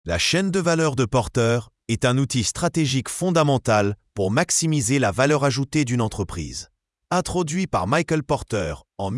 La chaîne de valeur de porteur est un outil stratégique fondamental pour maximiser la valeur ajoutée d'une entreprise. Introduit par Michael Porter en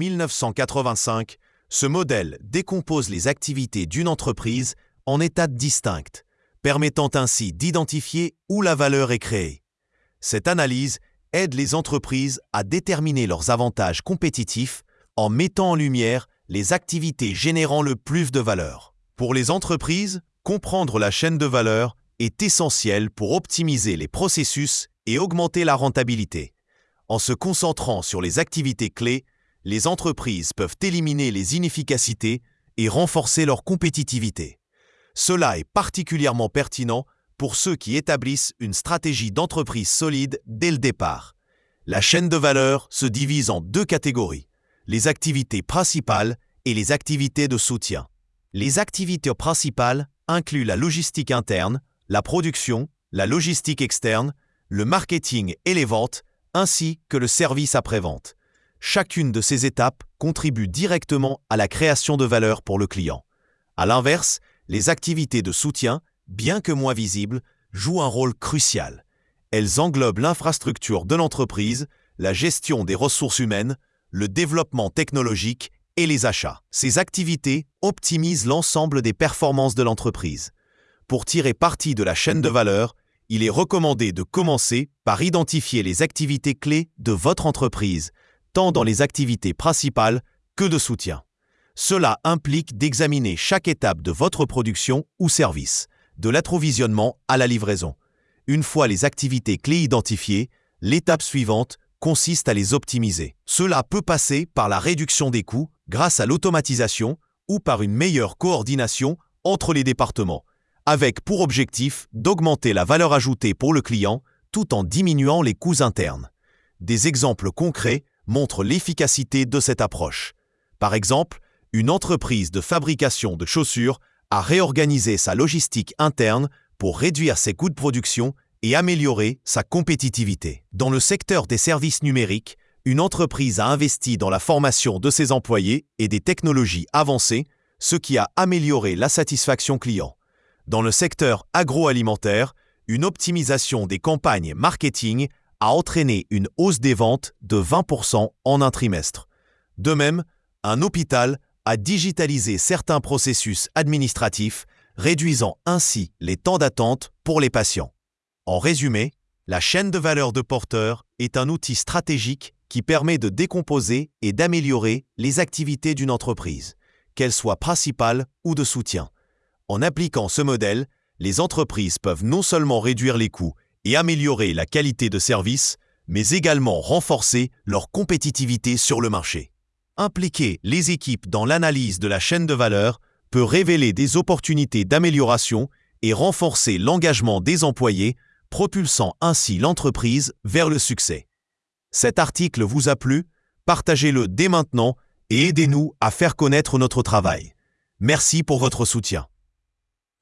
1985, ce modèle décompose les activités d'une entreprise en étapes distinctes, permettant ainsi d'identifier où la valeur est créée. Cette analyse aide les entreprises à déterminer leurs avantages compétitifs en mettant en lumière les activités générant le plus de valeur. Pour les entreprises, comprendre la chaîne de valeur est essentiel pour optimiser les processus et augmenter la rentabilité. En se concentrant sur les activités clés, les entreprises peuvent éliminer les inefficacités et renforcer leur compétitivité. Cela est particulièrement pertinent pour ceux qui établissent une stratégie d'entreprise solide dès le départ. La chaîne de valeur se divise en deux catégories, les activités principales et les activités de soutien. Les activités principales incluent la logistique interne, la production, la logistique externe, le marketing et les ventes, ainsi que le service après-vente. Chacune de ces étapes contribue directement à la création de valeur pour le client. À l'inverse, les activités de soutien, bien que moins visibles, jouent un rôle crucial. Elles englobent l'infrastructure de l'entreprise, la gestion des ressources humaines, le développement technologique et les achats. Ces activités optimisent l'ensemble des performances de l'entreprise. Pour tirer parti de la chaîne de valeur, il est recommandé de commencer par identifier les activités clés de votre entreprise, tant dans les activités principales que de soutien. Cela implique d'examiner chaque étape de votre production ou service, de l'approvisionnement à la livraison. Une fois les activités clés identifiées, l'étape suivante consiste à les optimiser. Cela peut passer par la réduction des coûts grâce à l'automatisation ou par une meilleure coordination entre les départements, avec pour objectif d'augmenter la valeur ajoutée pour le client tout en diminuant les coûts internes. Des exemples concrets montrent l'efficacité de cette approche. Par exemple, une entreprise de fabrication de chaussures a réorganisé sa logistique interne pour réduire ses coûts de production et améliorer sa compétitivité. Dans le secteur des services numériques, une entreprise a investi dans la formation de ses employés et des technologies avancées, ce qui a amélioré la satisfaction client. Dans le secteur agroalimentaire, une optimisation des campagnes marketing a entraîné une hausse des ventes de 20% en un trimestre. De même, un hôpital a digitalisé certains processus administratifs, réduisant ainsi les temps d'attente pour les patients. En résumé, la chaîne de valeur de porteur est un outil stratégique qui permet de décomposer et d'améliorer les activités d'une entreprise, qu'elles soient principales ou de soutien. En appliquant ce modèle, les entreprises peuvent non seulement réduire les coûts et améliorer la qualité de service, mais également renforcer leur compétitivité sur le marché. Impliquer les équipes dans l'analyse de la chaîne de valeur peut révéler des opportunités d'amélioration et renforcer l'engagement des employés, propulsant ainsi l'entreprise vers le succès. Cet article vous a plu? Partagez-le dès maintenant et aidez-nous à faire connaître notre travail. Merci pour votre soutien.